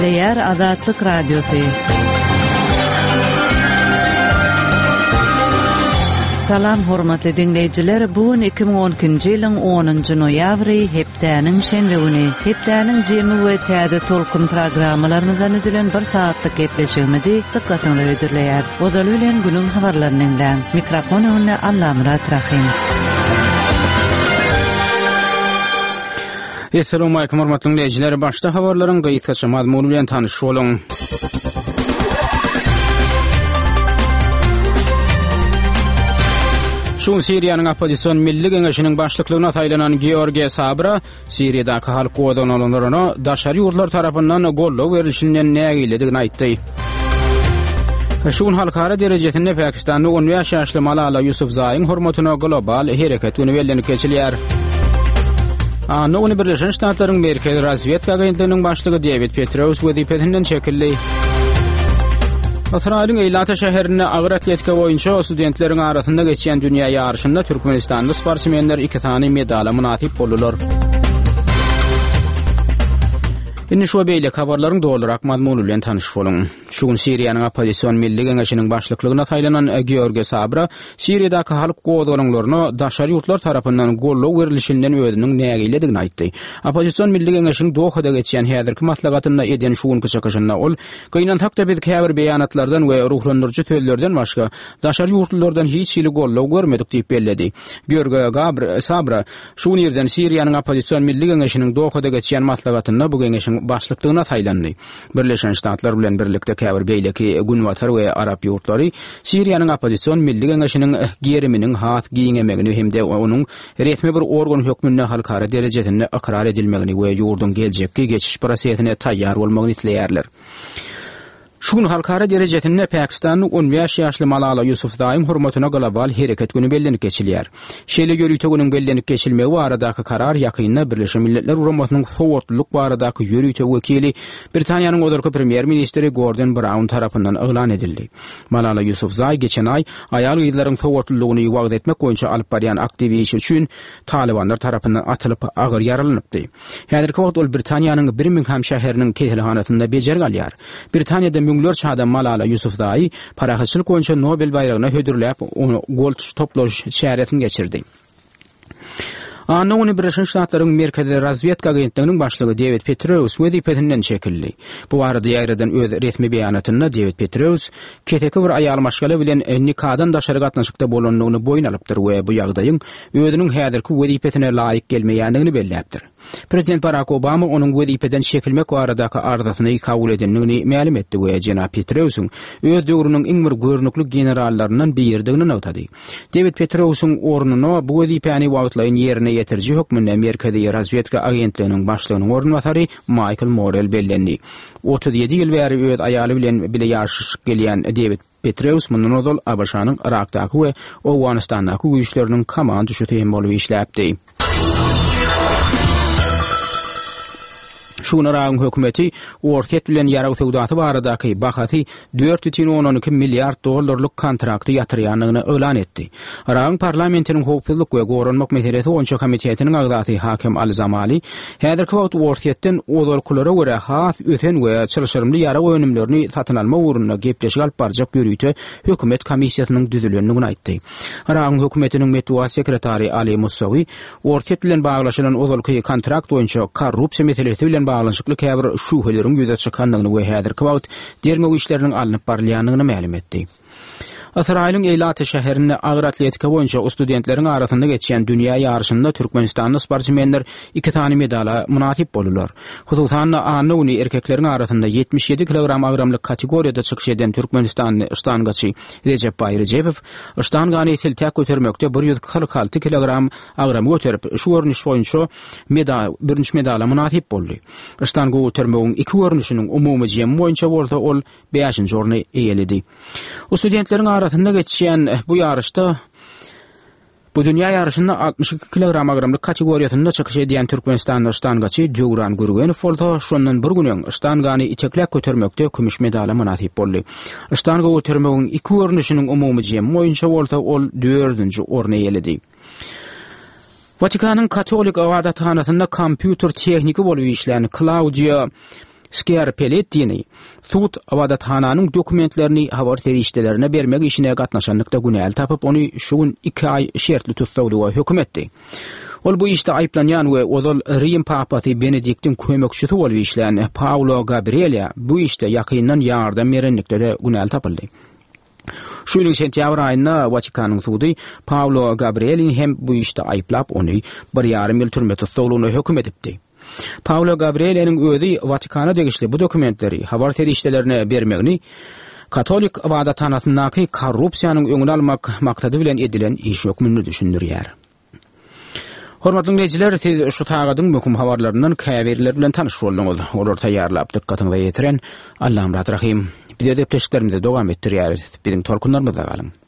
Edilýär Azatlyk Radiosu. Salam hormatly dinleyijiler, bu 2012-nji ýylyň 10-njy noýabry hepdäniň şenbe güni. Hepdäniň jemy we täze tolkun programmalarymyzdan ödülen 1 saatlyk gepleşigimizi dikkatiňize ödürleýär. Odaly bilen günüň habarlarynyň mikrofon önüne Allamrat Rahim. Assalamu alaykum hormatly dinleyijiler, başda habarlaryň gaýtgaça mazmuny bilen tanyş boluň. Şun Siriýanyň opozisiýon milli geňeşiniň başlyklygyna taýlanan Georgiy Sabra, Siriýadaky halk goýdanlaryny daşary ýurtlar tarapyndan gollaw berilişinden nägiledigini aýtdy. Şun halkara derejesinde Pakistanyň 15 ýaşly Malala Yousafzaiň hormatyna global hereket güni bellenip geçilýär. Nowny Birleşen Ştatlaryň Merkezi Razvedka agentliginiň başlygy David Petraeus wezipetinden çekildi. Asraýlyň Eýlata şäherinde agyr atletika boýunça studentleriň arasynda geçýän dünýä ýarşynda Türkmenistanly sportsmenler 2 tane medala munasip boldular. Indi şu beýle habarlaryň dolarak mazmuny bilen tanyş boluň. Şun Siriýanyň opozisiýon milli geňeşiniň başlyklygyna taýlanan Georgiy Sabra, Siriýadaky halk goýdanlaryny daşary ýurtlar tarapyndan gollaw berilişinden özüniň nägiledigini aýtdy. Opozisiýon milli geňeşiniň Dohada geçýän häzirki maslahatynda eden şuňky çykyşynda ol, gynan takda bir käbir beýanatlardan we ruhlandyrjy töllerden başga daşary ýurtlardan hiç ýyly gollaw görmedik diýip belledi. Georgiy Sabra şuň ýerden Siriýanyň opozisiýon milli geňeşiniň Dohada geçýän maslahatynda bu geňeşiň başlyklygyna taýlandy. Birleşen Ştatlar bilen birlikde käbir beýleki Günwatar we Arap ýurtlary Siriýanyň opozisiýon milli geňeşiniň geriminiň hat giňemegini hemde onuň resmi bir organ hökmünde halkara derejesinde ikrar edilmegini we ýurdun geljekki geçiş prosesine taýýar bolmagyny isleýärler. Şun halkara derejesinde Pakistanyň 15 ýaşly Malala Yousafzaiň hormatyna global hereket güni bellenip geçilýär. Şeýle ýörüýte günüň bellenip geçilmegi baradaky karar ýakynda Birleşen Milletler Guramasynyň sowatlyk baradaky ýörüýte wekili Britaniýanyň odarky premier ministri Gordon Brown tarapyndan elan edildi. Malala Yousafzai geçen ay aýal ýyllaryň sowatlylygyny ýywagd etmek boýunça alyp barýan aktiv iş üçin Talibanlar tarapyndan atylyp agyr ýaralanypdy. Häzirki wagt ol Britaniýanyň Birmingham şäheriniň kehelhanatynda bejer galýar. Britaniýada Müngler adam Malala Yousafzai parahaçylyk boýunça Nobel baýragyna hödürläp onu gold toplaş şäheretini geçirdi. Nowny Birleşen Ştatlaryň Merkezi Razvedka agentliginiň başlygy David Petraeus wezipetinden çekildi. Bu arada ýaýradan öz resmi beýanatynda David Petraeus keteki bir aýal maşgala bilen nikadan daşary gatnaşykda bolanlygyny boýun alypdyr we bu ýagdaýyň özüniň häzirki wezipetine laýyk gelmeýändigini belläpdir. Prezident Barack Obama onuň wezipeden çekilmek baradaky arzusyny kabul edenligini ma'lum etdi we Jenap Petraeus'un öz döwrüniň iň bir görnükli generallarynyň birdigini notady. David Petraeus'un ornuny bu wezipeni wagtlaýan ýerine ýetirji hökmünde Merkezi Razvedka agentliginiň başlygynyň ornwatary Michael Morrell bellendi. 37 ýyl bäri öz aýaly bilen bile ýaşaşyp gelýän David Petraeus mundan odal Abaşanyň Irakdaky we Awganistandaky güýçleriniň komandasy hem bolup işläpdi. Şuna raýon hökümeti ortak bilen ýaraw sowdaty baradaky bahaty 4,12 milliard dollarlyk kontrakty ýatyrýanlygyny elan etdi. Raýon parlamentiniň howpsuzlyk we goranmak meselesi boýunça komitetiniň agdaty Hakim Al-Zamali häzirki wagt ortakden odalklara görä has öten we çylşyrymly ýaraw önümlerini satyn alma uğruna gepleşik alyp barjak ýörüýte hökümet komissiýasynyň düzülenligini aýtdy. Raýon hökümetiniň metbuat sekretary Ali Musawi ortak bilen baglaşylan odalky kontrakt boýunça korrupsiýa meselesi bilen bağlanşykly käbir şuhelerin ýüze çykanlygyny we häzirki wagt derme işleriniň alınıp barýanlygyny ma'lum etdi. Asraýlyň Eýlata şäherinde agyr atletika boýunça studentleriň arasynda geçýän dünýä ýarşynda Türkmenistanly sportsmenler 2 tane medala munasip boldular. Hususan nowny erkekleriň arasynda 77 kilogram agramlyk kategoriýada çykyş eden Türkmenistanly ıştangaçy Recep Bayrajepow ıştangany siltäk götermekde 146 kilogram agram göterip şu görnüş boýunça birinji medala munasip boldy. Iştanga götermegiň 2 görnüşiniň umumy jem boýunça bolsa ol 5-nji orny eýeledi. Studentlerin arasynda geçýän bu ýarışda bu dünýä ýarşynda 62 kilogram agramlyk kategoriýasynda çykyş edýän Türkmenistanly ıştangaçy Döwran Gurgenow bolsa şondan bir günden ıştangany iteklek götermekde kümüş medala munasip boldy. Iştanga götermegiň 2 görnüşiniň umumy jem boýunça bolsa ol 4-nji orny eýeledi. Vatikanyň Katolik awadathanasyna kompýuter tehniki bolup işleýän Claudia Skerpelet diýeni Sud awadathananyň dokumentlerini habar terişdelerine bermek işine gatnaşanlykda günäl tapyp ony şu gün 2 ay şertli tutsagyga hökm etdi. Ol bu işte ayıplanyan we ozal Rim papasy Benediktin kömekçisi bolup işleyen Paolo Gabriele bu işte yakyndan ýardam berenlikde de günäl tapyldy. Şu ýylyň sentýabr aýynda Vatikanyň sudy Paolo Gabrielini hem bu işte ayıplap ony 1,5 ýyl türme tutsagyna hökm edipdi. Paolo Gabrieliniň özi Vatikana degişli bu dokumentleri habar terişdelerine bermegini Katolik awadatanatyndaky korrupsiýanyň öňüni almak maksady bilen edilen iş hökmüni düşündirýär. Hormatly dinleyijiler, siz şu tagadyň möhüm habarlaryndan käbirler bilen tanyş boldunuz. Olar taýýarlap dikkatyňizi ýetiren Allahym rahim. Bize de pleşiklerimizde dogam ettirýär. Biziň tolkunlarymyzda galyň.